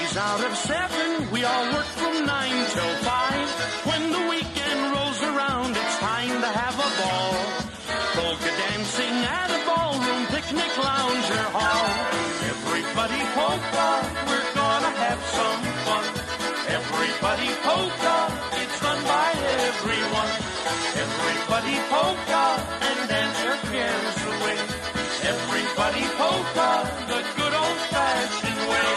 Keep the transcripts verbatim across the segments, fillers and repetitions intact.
days out of seven, we all work from nine till five. When the weekend rolls around, it's time to have a ball. Polka dancing at a ballroom, picnic lounge or hall. Everybody polka, we're gonna have some fun. Everybody polka, it's done by everyone. Everybody polka, and dance your cares away. Everybody polka, the good old-fashioned way.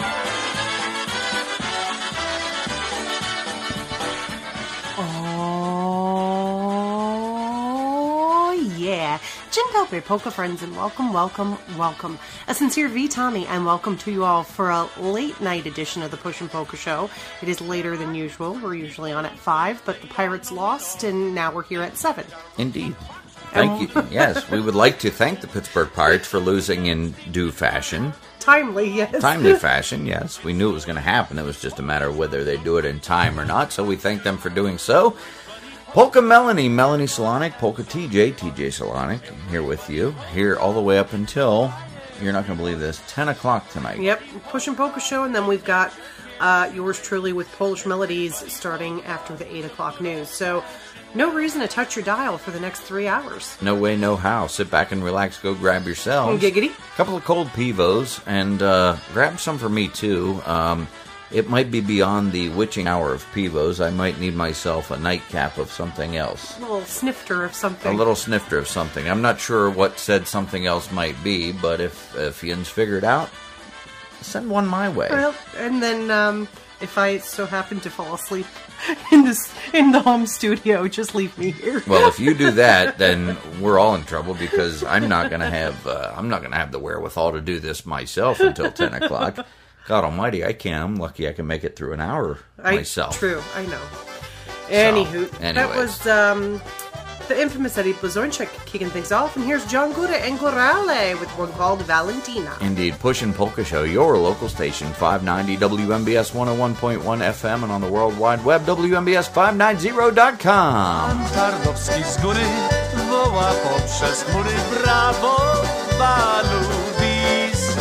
Oh, yeah. Jim Pelper, Polka friends, and welcome, welcome, welcome. A sincere V. Tommy, and welcome to you all for a late-night edition of the Push and Polka Show. It is later than usual. We're usually on at five, but the Pirates lost, and now we're here at seven. Indeed. Thank you. Yes, we would like to thank the Pittsburgh Pirates for losing in due fashion. Timely, yes. Timely fashion, yes. We knew it was going to happen. It was just a matter of whether they do it in time or not, so we thank them for doing so. Polka Melanie, Melanie Solonic, Polka T J, T J Solonic, here with you, here all the way up until, you're not going to believe this, ten o'clock tonight. Yep, Push and Polka Show, and then we've got uh, yours truly with Polish Melodies starting after the eight o'clock news. So, no reason to touch your dial for the next three hours. No way, no how. Sit back and relax, go grab yourselves. Giggity. A couple of cold Pivos, and uh, grab some for me, too. Um... It might be beyond the witching hour of Pivos. I might need myself a nightcap of something else. A little snifter of something. A little snifter of something. I'm not sure what said something else might be, but if, if Jens figure it out, send one my way. Well, and then um, if I so happen to fall asleep in this in the home studio, just leave me here. Well, if you do that, then we're all in trouble because I'm not going to have uh, I'm not going to have the wherewithal to do this myself until ten o'clock. God almighty, I can't. I'm lucky I can make it through an hour I, myself. True, I know. Anywho, so, that was um, the infamous Eddie Blazonczyk kicking things off. And here's John Guda and Gorale with one called Valentina. Indeed, Push and Polka Show, your local station, five ninety W M B S one oh one point one F M, and on the World Wide Web, W M B S five ninety dot com. Pan Tarnowski z góry woła poprzez chmury brawo, Balubis.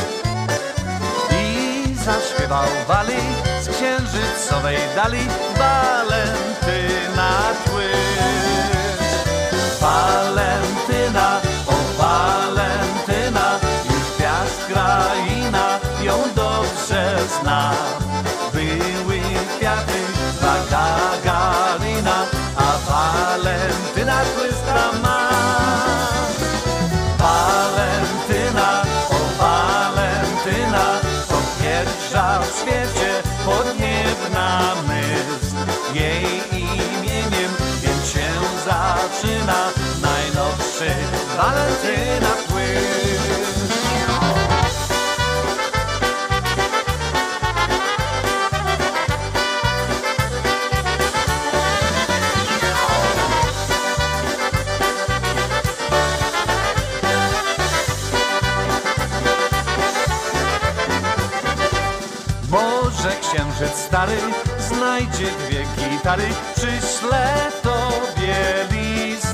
Zaśpiewał Wali z księżycowej dali Walentyna tłysz. Walentyna, o Walentyna, już gwiazd kraina ją dobrze zna. Były kwiaty dla Gagarina, a Walentyna tłyska ma. Walentyna, o Walentyna, pierwsza w świecie podniebna myśl. Jej imieniem więc się zaczyna najnowszy Walentyna płyn. Księżyc stary znajdzie dwie gitary, przyślę tobie list,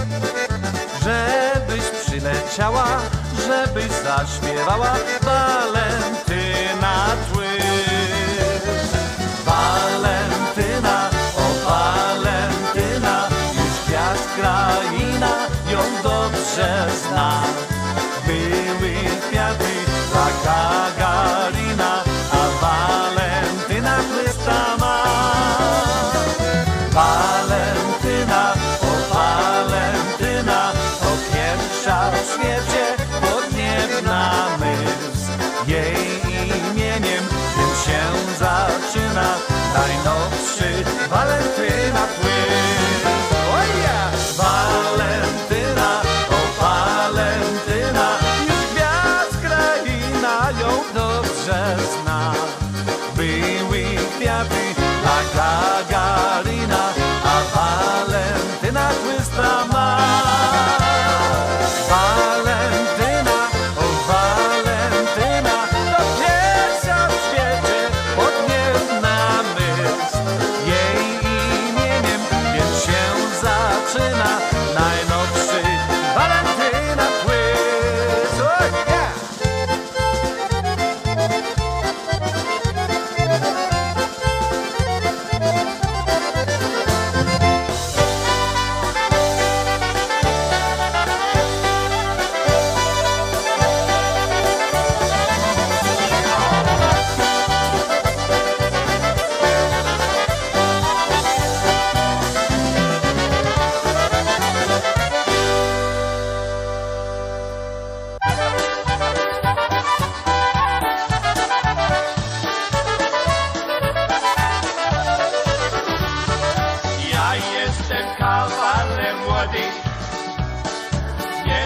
żebyś przyleciała, żebyś zaśpiewała Walentyna tłysz. Walentyna, o Walentyna, już gwiazd kraina ją dobrze zna. Były kwiaty dla Gagarina, a Walentyna tłyska ma. Walentyna, o Walentyna, to pierwsza w świecie podniebna myśl. Jej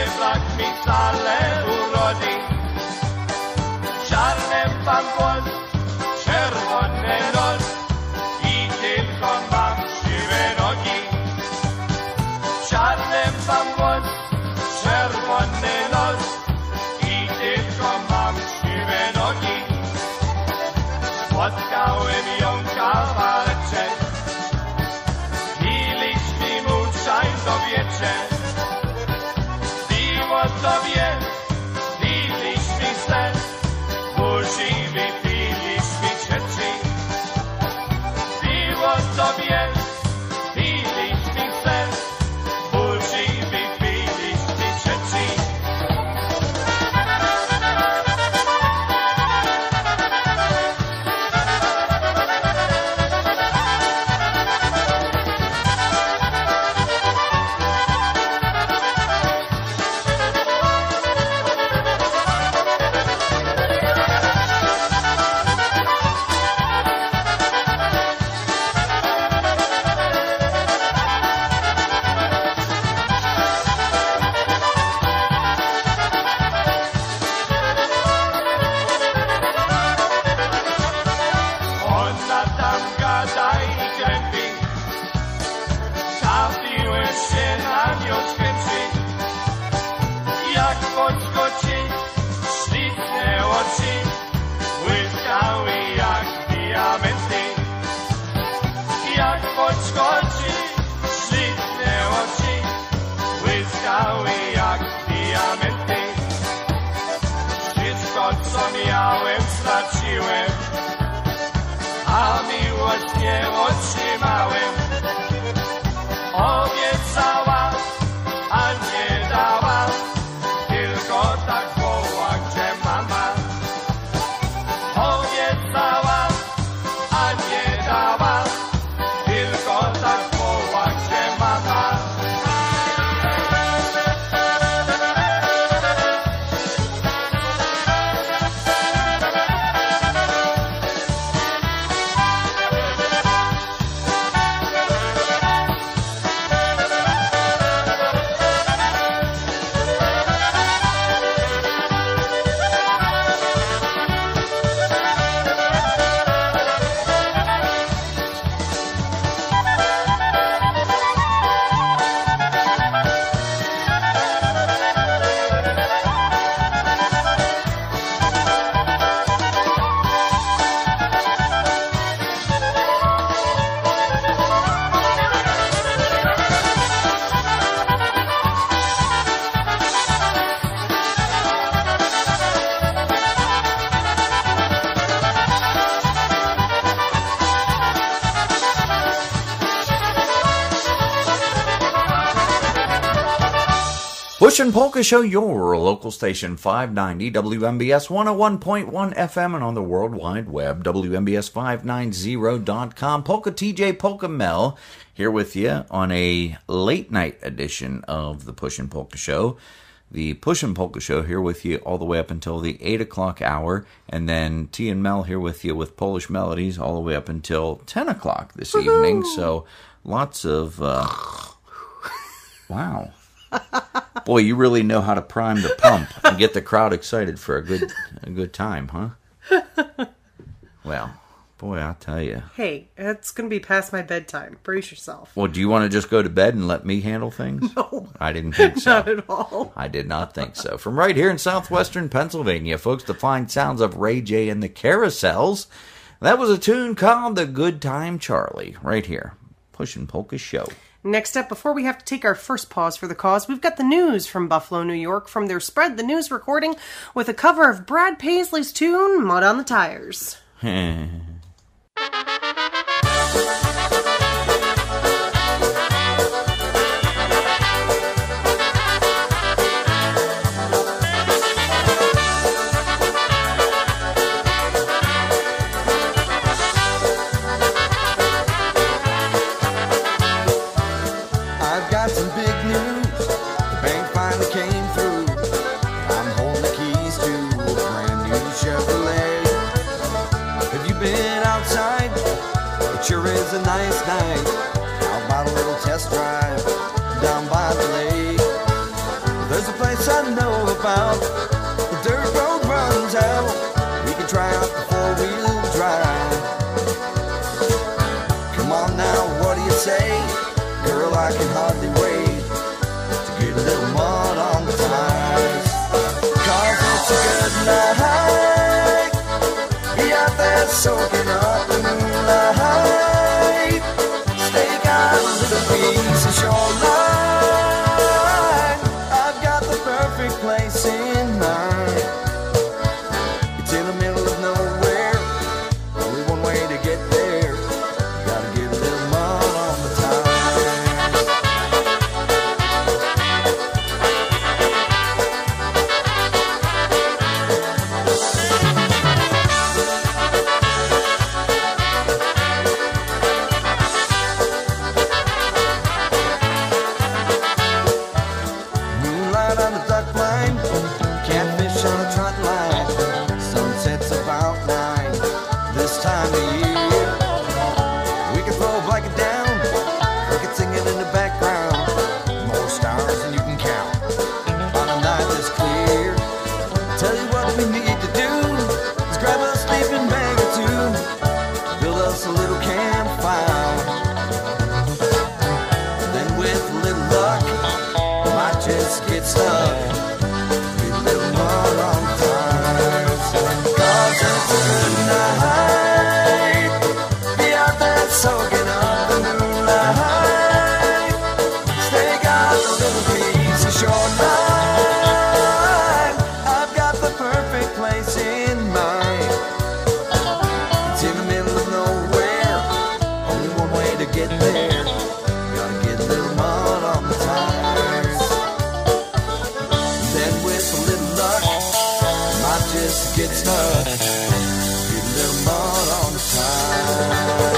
brak mi wcale urodzi. Czarny mam głos, czerwony nos i tylko mam siwe nogi. Czarny mam głos, czerwony nos i tylko mam siwe nogi. Spotkałem ją kawałeczek i liśni muszaj do wiecze. Piwo tobie, piliśmy se, buzi wypiliśmy cieci. Piwo tobie, piliśmy se, buzi wypiliśmy cieci. Ona tam gada i krępi, trafiłem się na nią skręci. Jak podskoczy, śliczne oczy, błyskały jak diamenty. Jak podskoczy, śliczne oczy, błyskały jak diamenty. Wszystko co miałem straciłem, a miłość nie otrzymałem. Obiecała, a nie dała, tylko tak woła, gdzie mama. Obiecała, a nie dała, tylko tak woła, gdzie mama. Pushin' Polka Show, your local station, five ninety W M B S one oh one point one F M and on the World Wide Web, W M B S five ninety dot com. Polka T J, Polka Mel, here with you on a late night edition of the Pushin' Polka Show. The Pushin' Polka Show here with you all the way up until the eight o'clock hour, and then T and Mel here with you with Polish Melodies all the way up until ten o'clock this Woo-hoo! evening. So lots of, uh, wow. Boy, you really know how to prime the pump and get the crowd excited for a good a good time, huh? Well, boy, I'll tell you. Hey, it's going to be past my bedtime. Brace yourself. Well, do you want to just go to bed and let me handle things? No. I didn't think so. Not at all. I did not think so. From right here in southwestern Pennsylvania, folks, the fine sounds of Ray J and the Carousels. That was a tune called The Good Time Charlie, right here. Pushin' Polka Show. Next up, before we have to take our first pause for the cause, we've got the news from Buffalo, New York, from their Spread the News recording with a cover of Brad Paisley's tune, Mud on the Tires. A nice night. How about a little test drive down by the lake? There's There's a place I know about. The dirt road runs out. We can try out the four-wheel drive. Come on now, what do you say? Girl, I can hardly wait to get a little mud on the tires. Cause it's a good night. Be out there soaking up the moonlight. Stake out a little piece of shoreline. I've got the perfect place in mind. It's in the middle of nowhere. Only one way to get there. You gotta get a little mud on the tires. Moonlight on the duck line, catfish on the trot line. Sunset's about nine this time of year. We can throw a blanket down, cricket singing in the background. More stars than you can count on a night that's clear. Tell you what we need to do is grab a sleeping bag or two, build us a little campfire. Then with a little luck, might just get stuck. Get a little mud on the tires. Cause it's a good night. Be out there soaking up the moonlight. Stake out a little piece of shoreline. I've got the perfect place in mind. It's in the middle of nowhere. Only one way to get there. Gotta get a little mud on the tires. Then with a little luck, might just get stuck. Get a little mud on the tires.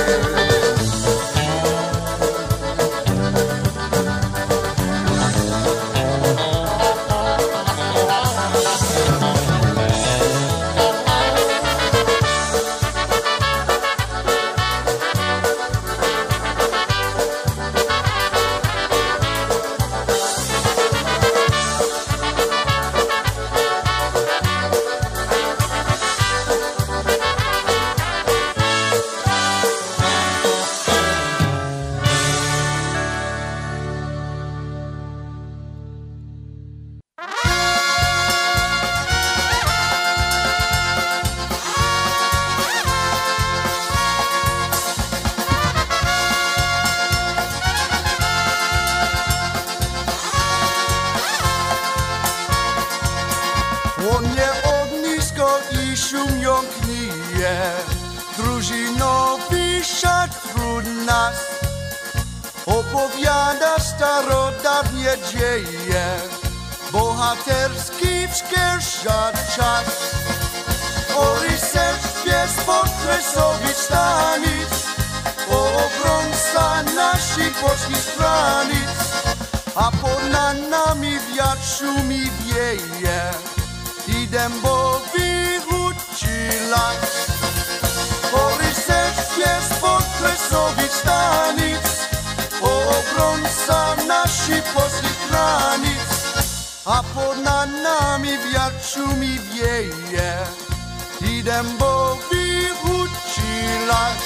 Płonie ognisko i szumią knije, drużynowi szatru nas. Opowiada starodawnie dzieje, bohaterski wskrzesza czas. O rycerstwie spod kresowych stanic, o obrońca naszych polskich granic, a ponad nami wiatr szumi wieje i dębowi huczy las. O rycerstwie spod kresowych stanic, o obrońca naszych polskich granic, a ponad nami wiatr szumi wieje i dębowi huczy las.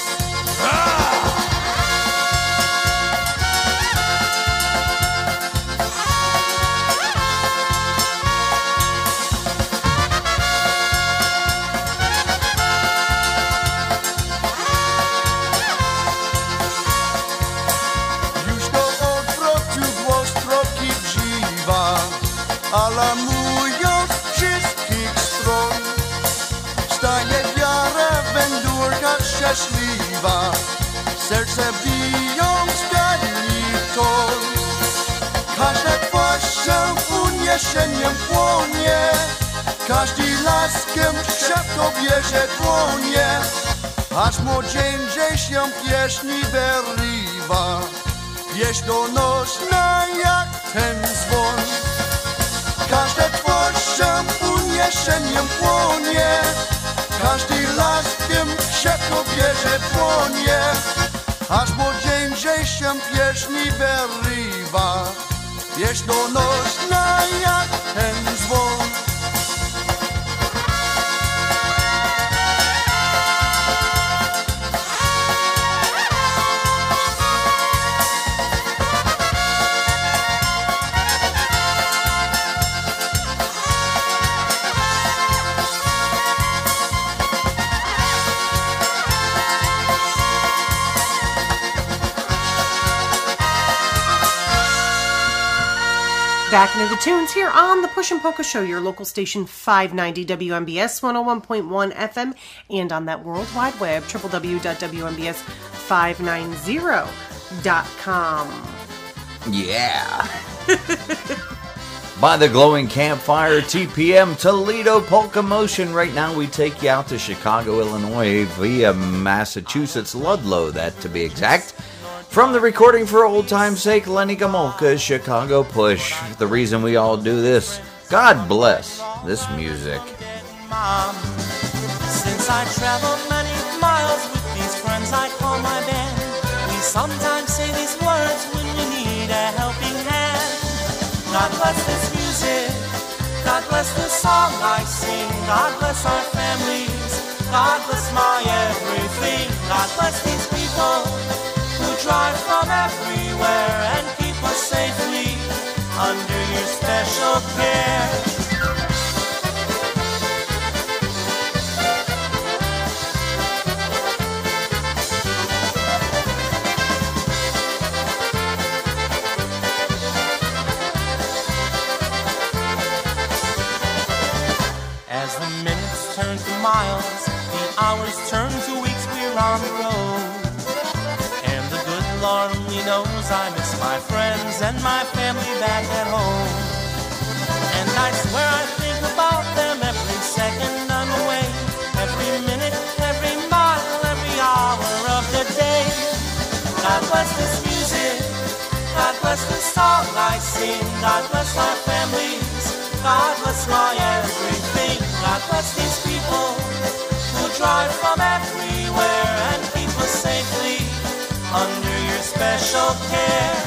Alamując wszystkich stron, staje wiara wędrówka szczęśliwa, serce bijąc ton. Każda twarz się uniesieniem płonie, każdy laskiem szybko bierze dłonie, aż młodzieńcze się pieśni wyrywa, pieśń donośna jak ten dzwon. Każda twarz się uniesieniem płonie, każdy laskiem szybko bierze dłonie, aż młodzieńcze się pieśni wyrywa, wiesz do nożna jak ten dzwon. Back into the tunes here on the Push and Polka Show, your local station five ninety W M B S one oh one point one F M, and on that World Wide Web, w w w dot w m b s five ninety dot com. Yeah. By the glowing campfire, T P M Toledo Polka Motion. Right now we take you out to Chicago, Illinois via Massachusetts, Ludlow, that to be exact. From the recording for old time's sake, Lenny Gomulka's Chicago Push. The reason we all do this. God bless this music. Mom, since I travel many miles with these friends I call my band, we sometimes say these words when we need a helping hand. God bless this music, God bless the song I sing, God bless our families, God bless my everything, God bless these people who drive from everywhere and keep us safely under your special care. As the minutes turn to miles, the hours turn to weeks, we're on the road. Lord only knows I miss my friends and my family back at home. And I swear I think about them every second I'm away, every minute, every mile, every hour of the day. God bless this music, God bless the song I sing, God bless our families, God bless my everything. God bless these people who drive from everywhere and keep us safely under your special care.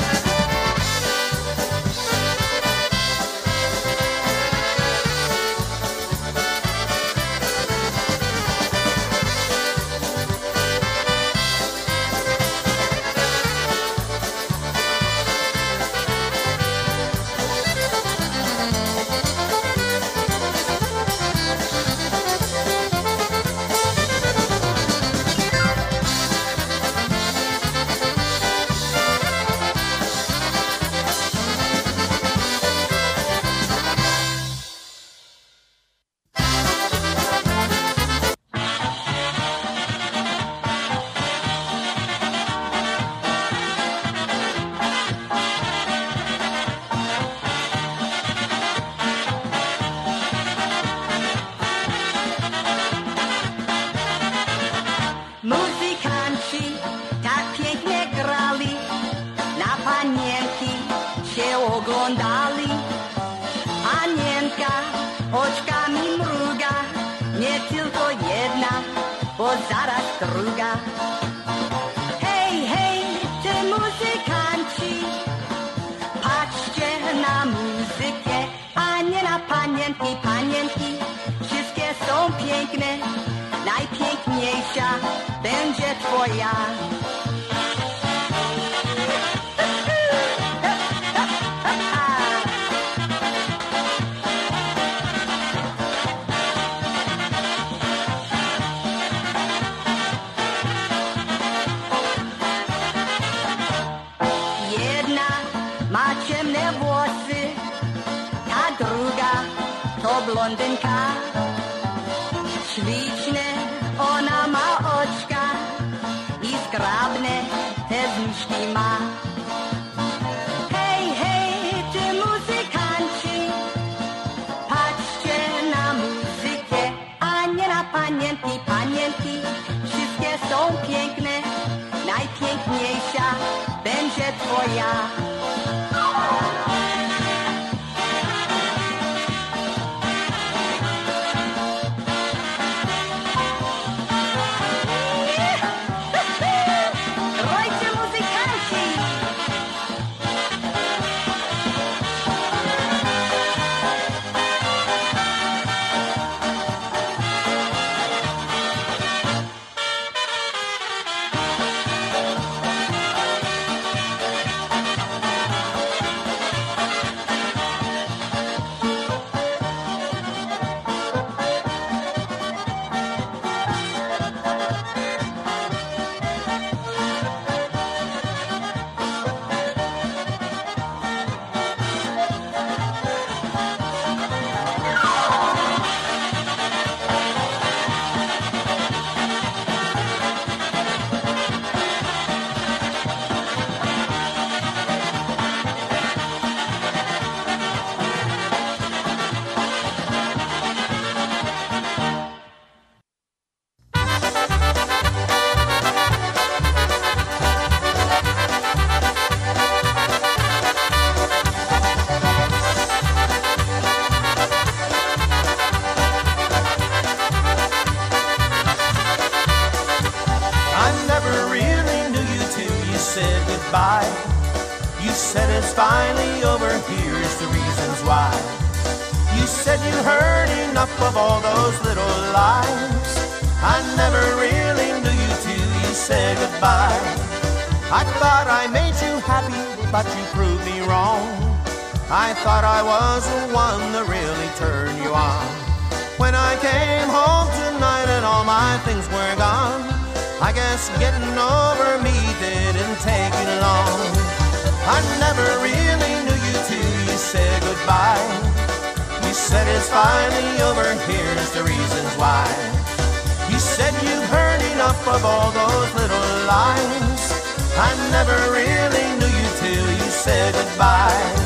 finally over, here's the reasons why. You said you heard enough of all those little lies. I never really knew you till you said goodbye. I thought I made you happy, but you proved me wrong. I thought I was the one that really turned you on. When I came home tonight and all my things were gone, I guess getting over me didn't take you long. I never really knew you till you said goodbye. You said it's finally over, here's the reasons why. You said you've heard enough of all those little lies. I never really knew you till you said goodbye.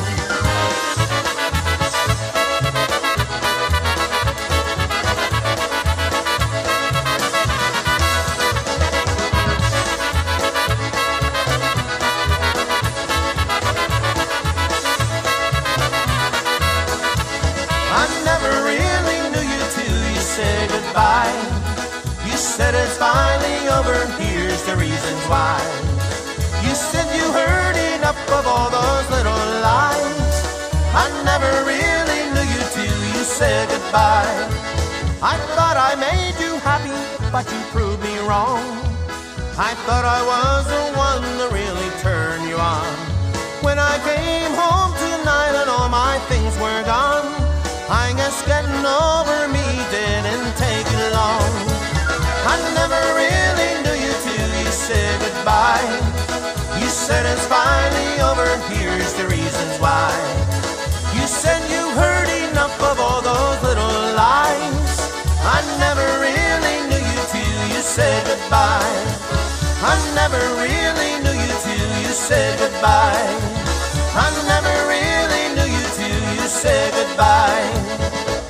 You said it's finally over, here's the reasons why. You said you heard enough of all those little lies. I never really knew you till you said goodbye. I thought I made you happy, but you proved me wrong. I thought I was the one that really turned you on. When I came home tonight and all my things were gone, I guess getting over me didn't take you long. I never really knew you till you said goodbye. You said it's finally over, here's the reasons why. You said you heard enough of all those little lies. I never really knew you till you said goodbye. I never really knew you till you said goodbye. I never really knew you till you said goodbye.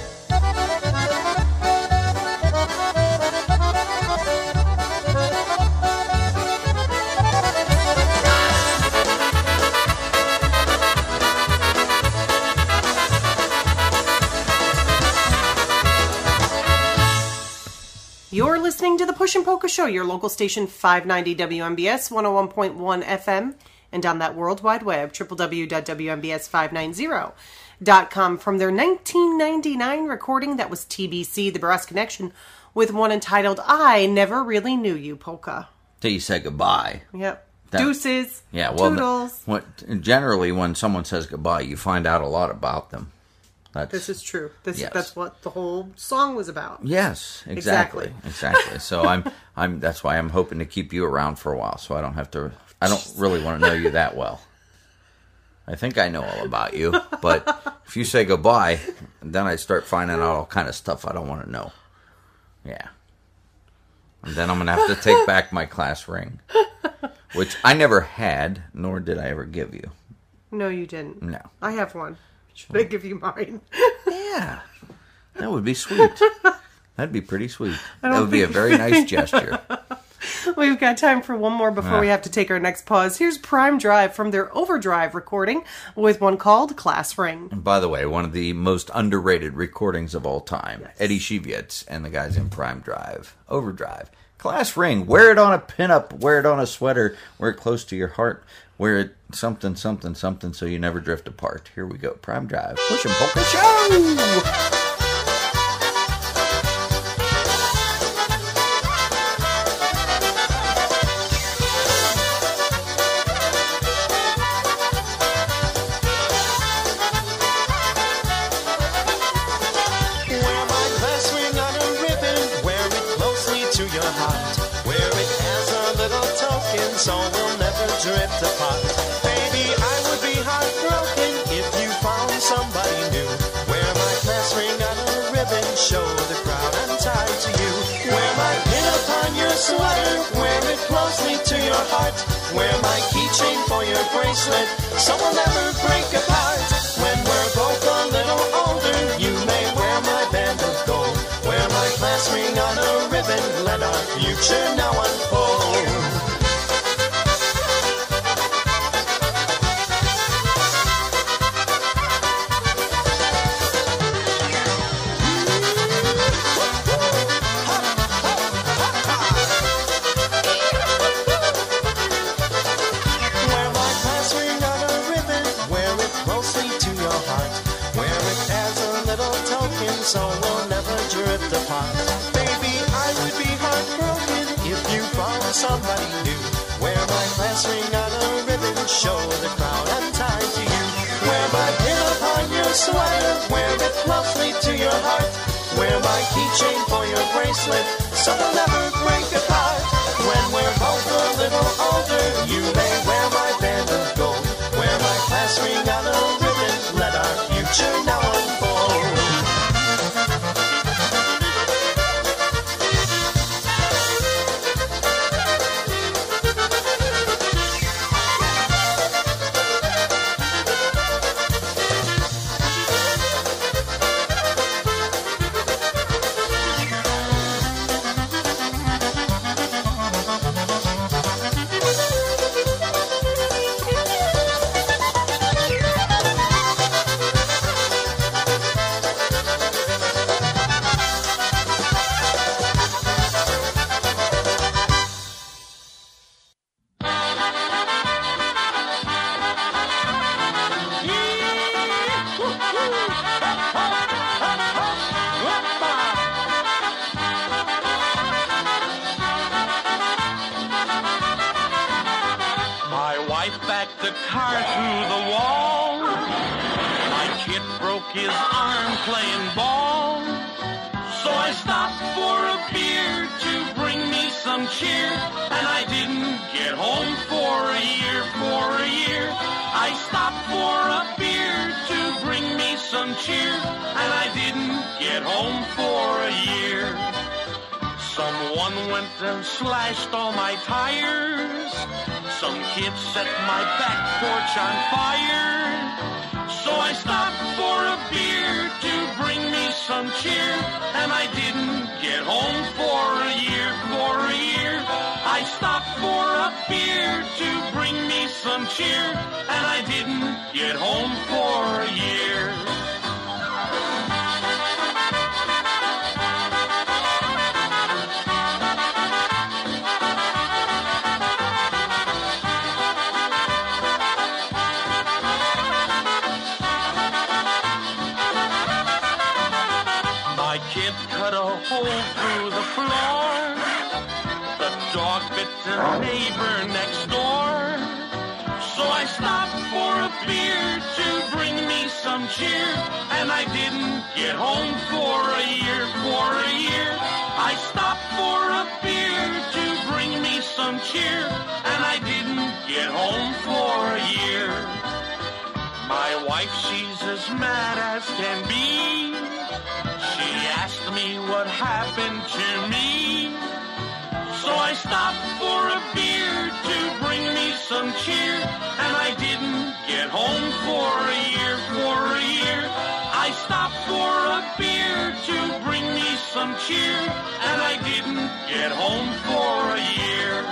You're listening to the Push and Polka Show, your local station five ninety W M B S one oh one point one F M, and on that World Wide Web, w w w dot w m b s five ninety dot com, from their nineteen ninety-nine recording that was T B C, The Brass Connection, with one entitled, I Never Really Knew You, Polka. Till you said goodbye. Yep. That, Deuces. Yeah, well, Toodles. What, generally, when someone says goodbye, you find out a lot about them. That's, This is true. This yes. That's what the whole song was about. Yes, exactly, Exactly. exactly. So I'm, I'm. That's why I'm hoping to keep you around for a while, so I don't have to. I don't really want to know you that well. I think I know all about you, but if you say goodbye, then I start finding out all kind of stuff I don't want to know. Yeah, and then I'm gonna have to take back my class ring, which I never had, nor did I ever give you. No, you didn't. No, I have one. Should I give you mine? Yeah, that would be sweet. That'd be pretty sweet. That would be a think- very nice gesture. We've got time for one more before Yeah. we have to take our next pause. Here's Prime Drive from their Overdrive recording with one called Class Ring. And by the way, one of the most underrated recordings of all time. Yes. Eddie Shevitz and the guys in Prime Drive. Overdrive. Class Ring. Wear it on a pinup. Wear it on a sweater. Wear it close to your heart. Wear it something, something, something so you never drift apart. Here we go. Prime Drive. Push and Polka Show! Wear my class ring on a ribbon, wear it closely to your heart. Wear it as a little token, so we'll never drift apart. Baby, I would be heartbroken if you found somebody new. Wear my class ring on a ribbon, show the crowd I'm tied to you. Wear my pin upon your sweater, wear it closely to your heart. Wear my keychain for your bracelet, so we'll never break apart. When we're both a little older, you may wear my band of gold. Wear my class ring on a ribbon, let our future now unfold. Wear my class ring on a ribbon, wear so we'll never drift apart. Baby, I would be heartbroken if you found somebody new. Wear my class ring on a ribbon, show the crown I'm tied to you. Wear my pin upon your sweater, wear it closely to your heart. Wear my keychain for your bracelet, so we'll never break apart. When we're both a little older, you may wear my band of gold. Wear my class ring on a ribbon, let our future now unfold. Slashed all my tires. Some kid set my back porch on fire. So I stopped for a beer to bring me some cheer. And I didn't get home for a year, for a year. I stopped for a beer to bring me some cheer. And I didn't get home for a year. Cut a hole through the floor. The dog bit the neighbor next door. So I stopped for a beer to bring me some cheer. And I didn't get home for a year, for a year. I stopped for a beer to bring me some cheer. And I didn't get home for a year. My wife, she's as mad as can be. She asked me what happened to me. So I stopped for a beer to bring me some cheer. And I didn't get home for a year, for a year. I stopped for a beer to bring me some cheer. And I didn't get home for a year.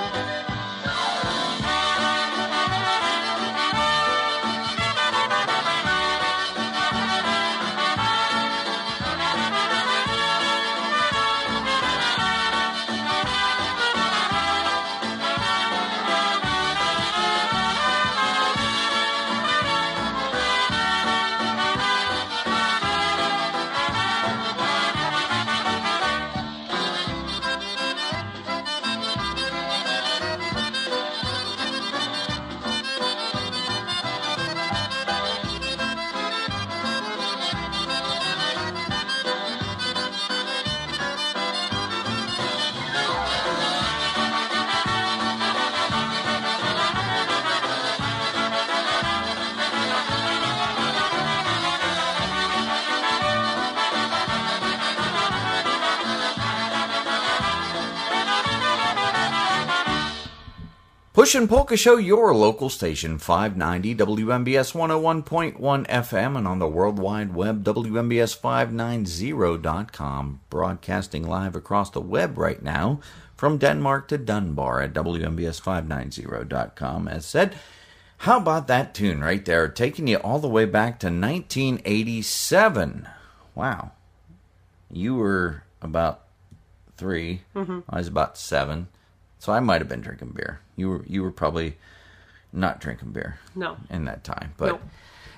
Pushin' Polka Show, your local station, five ninety W M B S one oh one point one F M, and on the World Wide Web, W M B S five ninety dot com. Broadcasting live across the web right now from Denmark to Dunbar at W M B S five ninety dot com. As said, how about that tune right there, taking you all the way back to nineteen eighty-seven. Wow. You were about three. Mm-hmm. I was about seven. So I might have been drinking beer. You were you were probably not drinking beer. No. In that time. But nope.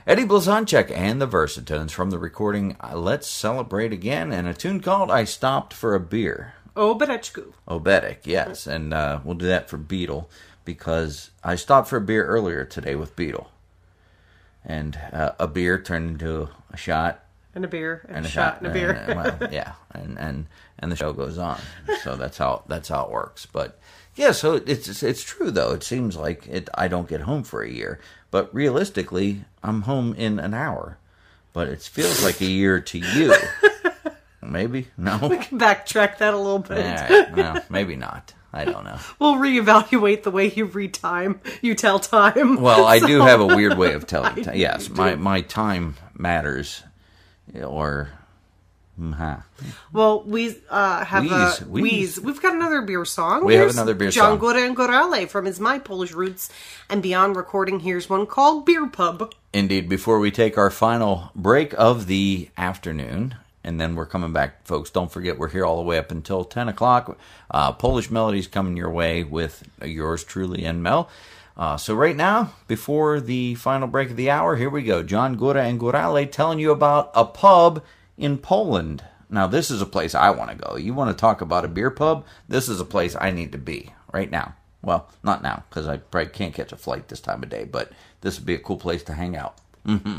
Eddie Blazonczyk and the Versatones from the recording Let's Celebrate Again, and a tune called I Stopped for a Beer. Obedechku. Obedic, yes. And uh, we'll do that for Beetle, because I stopped for a beer earlier today with Beetle. And uh, a beer turned into a shot. And a beer, and, and a, a shot, shot, and a beer. And, well, yeah, and, and and the show goes on. So that's how that's how it works. But yeah, so it's it's true though. It seems like it. I don't get home for a year, but realistically, I'm home in an hour. But it feels like a year to you. Maybe no. We can backtrack that a little bit. All right, no, maybe not. I don't know. We'll reevaluate the way you read time. You tell time. Well, I So- do have a weird way of telling. I T- yes, do. my my time matters, or. Huh. Well, we uh, have Wheeze, a wheeze. wheeze. We've got another beer song. We have Here's another beer John song. Góra and Gorale from his My Polish Roots and Beyond recording. Here's one called Beer Pub. Indeed, before we take our final break of the afternoon, and then we're coming back, folks. Don't forget, we're here all the way up until ten o'clock. Uh, Polish Melodies coming your way with yours truly and Mel. Uh, so right now, before the final break of the hour, here we go. John Góra and Gorale telling you about a pub in Poland. Now, this is a place I want to go. You want to talk about a beer pub? This is a place I need to be right now. Well, not now, because I probably can't catch a flight this time of day, but this would be a cool place to hang out. Mm-hmm.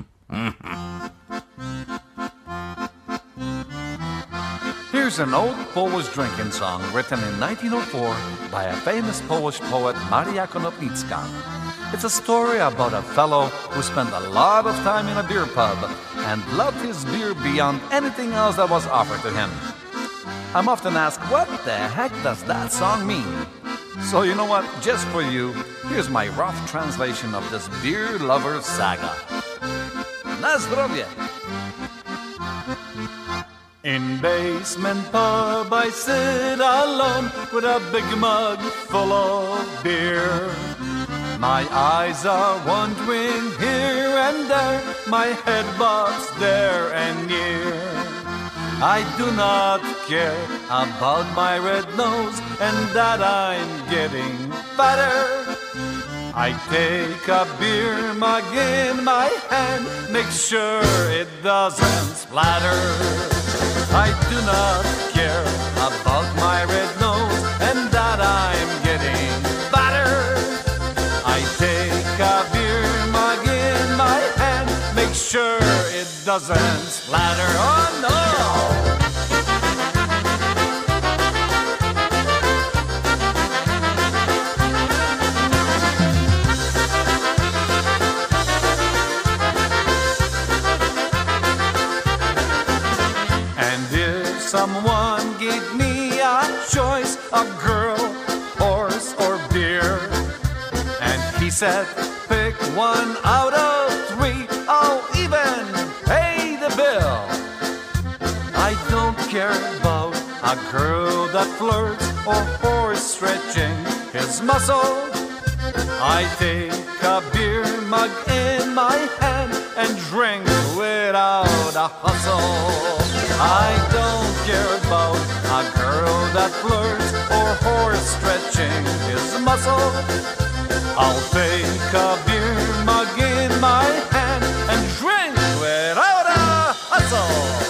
Here's an old Polish drinking song written in nineteen oh four by a famous Polish poet, Maria Konopnicka. It's a story about a fellow who spent a lot of time in a beer pub and loved his beer beyond anything else that was offered to him. I'm often asked, what the heck does that song mean? So you know what? Just for you, here's my rough translation of this beer lover's saga. Na zdrowie! In basement pub I sit alone with a big mug full of beer. My eyes are wandering here and there, my head bobs there and near. I do not care about my red nose and that I'm getting fatter. I take a beer mug in my hand, make sure it doesn't splatter. I do not care about my red nose and that I'm getting fatter. I take a beer mug in my hand, make sure it doesn't splatter. Oh no! Someone gave me a choice, a girl, horse, or beer. And he said, pick one out of three, I'll even pay the bill. I don't care about a girl that flirts or horse stretching his muscle. I take a beer mug in my hand and drink without a hustle. I don't care about a girl that flirts or horse stretching his muscle. I'll take a beer mug in my hand and drink without a hustle.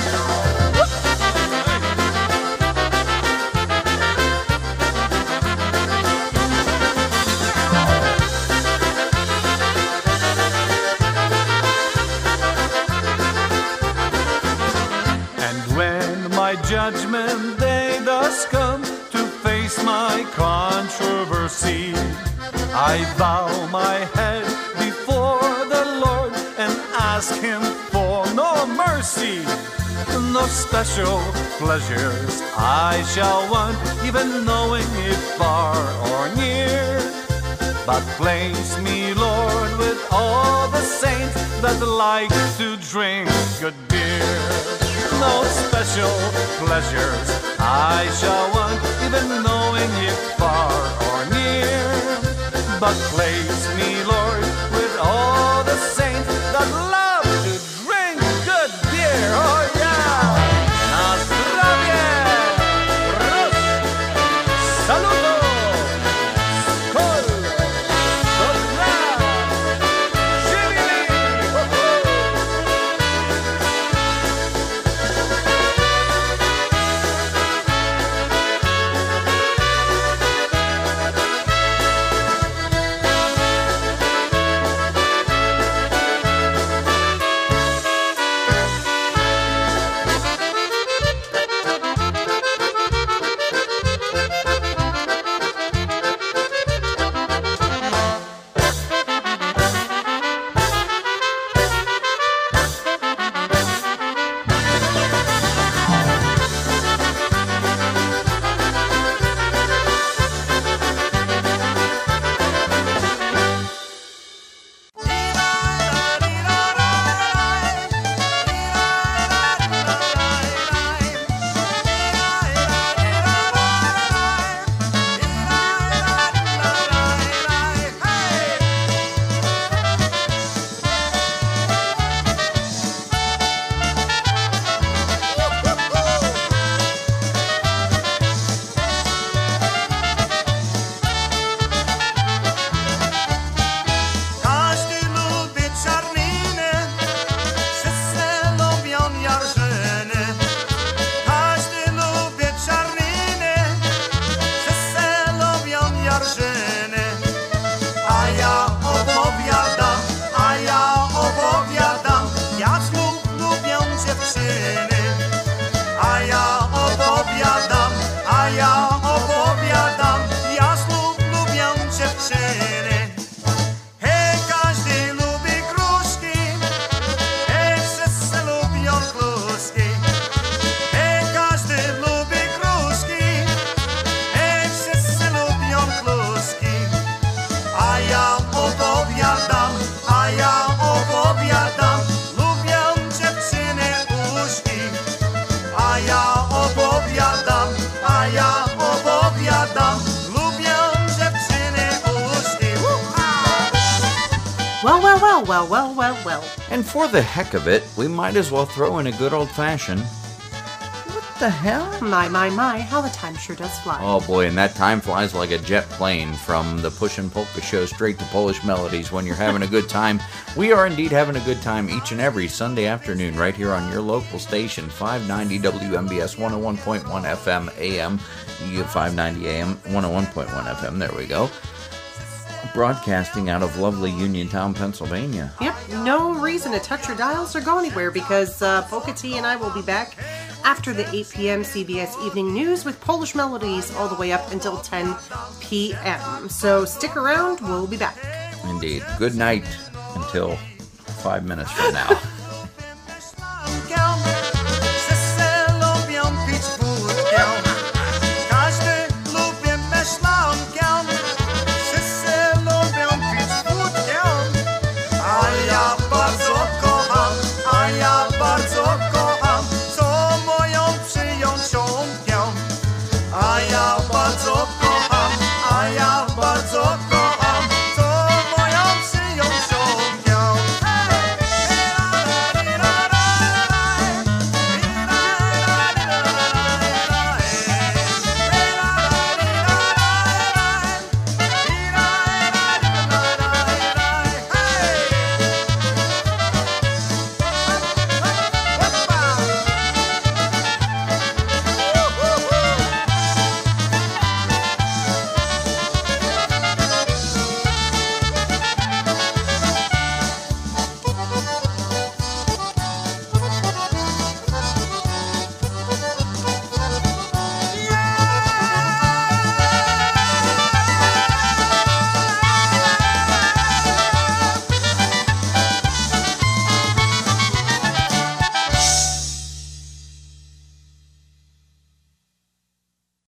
Judgment day does come to face my controversy. I bow my head before the Lord and ask Him for no mercy. No special pleasures I shall want, even knowing it far or near. But place me, Lord, with all the saints that like to drink good beer. No special pleasures I shall want, even knowing it far or near. But place me, Lord, with all the saints that love to drink good beer. Oh yeah! Na zdrowie! Prost! Saluto! Skol! Do dna! Żywili! well, well. And for the heck of it, we might as well throw in a good old-fashioned... What the hell? My, my, my, how the time sure does fly. Oh boy, and that time flies like a jet plane from the Pushin' Polka Show straight to Polish Melodies when you're having a good time. We are indeed having a good time each and every Sunday afternoon right here on your local station, five ninety W M B S one oh one point one F M A M. You get five ninety A M, one oh one point one F M, there we go. Broadcasting out of lovely Uniontown, Pennsylvania. Yep, no reason to touch your dials or go anywhere because uh, Polka T and I will be back after the eight p.m. C B S Evening News with Polish Melodies all the way up until ten p.m. So stick around, we'll be back. Indeed. Good night until five minutes from now.